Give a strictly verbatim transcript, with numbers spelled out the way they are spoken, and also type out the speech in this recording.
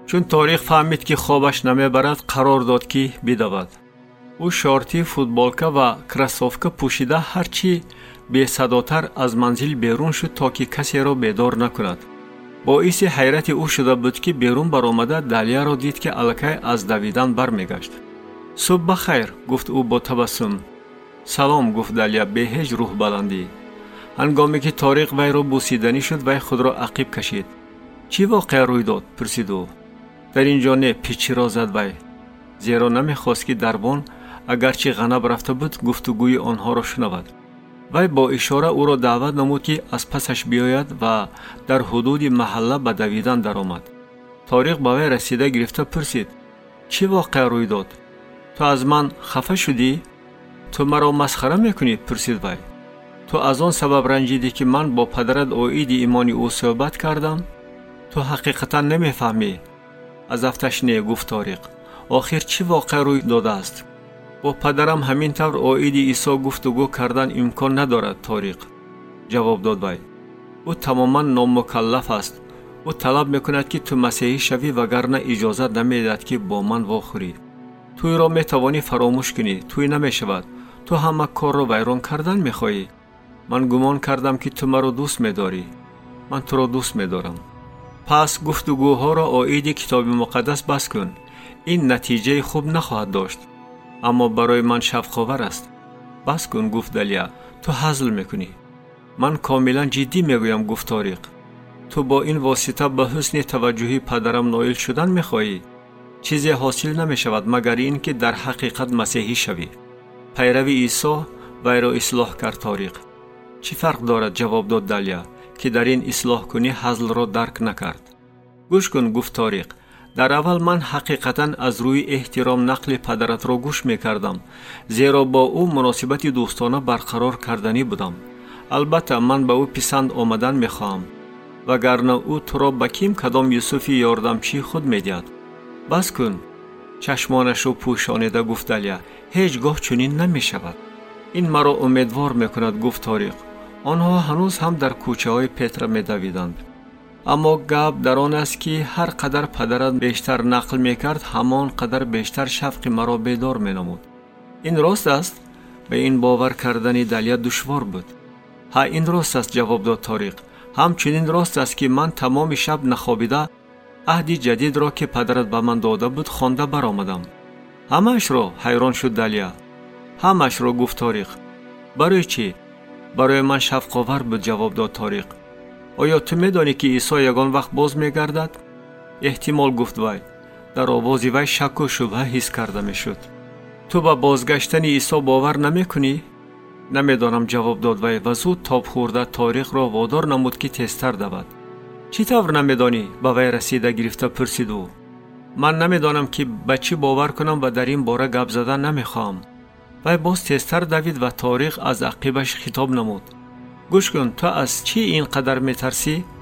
چون طارق فهمید که خوابش نمیبرد قرار داد که بدود. او شورتی فوتبالکا و کراسوفکا پوشیده هرچی بی صداتر از منزل بیرون شد تا که کسی را بیدار نکند. باعث حیرت او شده بود که بیرون برآمده دالیا را دید که الکی از دویدن برمیگشت. صبح بخیر گفت او با تبسم. سلام گفت دالیا به هیچ روح بلندی. هنگامی که طارق وی را بوسیدنی شد وی خود را عقب کشید. چی واقعا روی داد؟ پرسید او. در اینجا نه پیچی را زد وی. زیرا نمیخواست که دربان اگرچه غنب رفته بود گفتگوی آنها را شنود. وی با اشاره او را دعوت نمود که از پسش بیاید و در حدود محله به دویدن درآمد. طارق به وی رسیده گرفته پرسید چی واقعا روی داد؟ تو از من خفه شدی؟ تو مرا مسخره میکنی؟ پرسید وی. تو از آن سبب رنجیدی که من با پدرت عاید ایمانی او صحبت کردم؟ تو حقیقتا نمیفهمی. از افتش نه گفت طارق. آخر چی واقع روی داده است؟ با پدرم همین طور عاید عیسی گفتگو کردن امکان ندارد طارق. جواب داد وی. او تماما نامکلف است. او طلب میکند که تو مسیحی شوی وگرنه اجازه نمیدهد که با من واخوری. توی را میتوانی فراموش کنی. توی نمیشود. تو همه کار را ویران کردن میخواهی. من گمان کردم که تو مرا دوست میداری. من تو را دوست میدارم. پس گفتگوها را عاید کتاب مقدس بس کن. این نتیجه خوب نخواهد داشت. اما برای من شفقاور است. بس کن گفت دالیا. تو هزل میکنی. من کاملا جدی میگویم گفت طارق. تو با این واسطه به حسن توجهی پدرم نائل شدن میخواهی. چیزی حاصل نمیشود مگر این که در حقیقت مسیحی شوی. پیروی عیسی وی را اصلاح کرد طارق. چی فرق دارد؟ جواب داد دالیا که در این اصلاح کنی هزل را درک نکرد. گوش کن گفت طارق. در اول من حقیقتا از روی احترام نقل پدرت را گوش میکردم، زیرا با او مناسبت دوستانه برقرار کردنی بودم. البته من به او پسند آمدن میخواهم، وگرنه او تو را به کیم کدام یوسفی یاردمچی خود میدهد. بس کن. چشمانش را پوشانیده گفت دالیا. هیچگاه چنین نمیشود. این مرا امیدوار میکند گفت طارق. آنها هنوز هم در کوچه های پترا میدویدند. اما گپ در آن است که هر قدر پدرت بیشتر نقل میکرد همان قدر بیشتر شفق مرا بیدار مینمود. این راست است؟ به این باور کردن دالیا دشوار بود. ها این راست است جواب داد طارق. همچنین راست است که من تمام شب نخوابیده عهد جدید را که پدرت به من داده بود خوانده برآمدم. همش را؟ حیران شد دالیا. همش را گفت طارق. برای چی؟ برای من شفقاور بود جواب داد طارق. آیا تو میدانی که عیسی یگان وقت باز میگردد؟ احتمال گفت وی. در آواز وی شک و شبهه حس کرده میشد. تو به بازگشتن عیسی باور نمیکنی؟ نمیدانم جواب داد وی و زود تاب خورده طارق را وادار نمود که تیزتر دود. چی طور نمیدانی؟ به وی رسیده گرفته پرسید او. من نمیدانم که به چی باور کنم و در این باره گپ زدن نمیخوام. وی باز تیزتر دوید و طارق از عقبش خطاب نمود. گوش کن، تو از چی اینقدر میترسی؟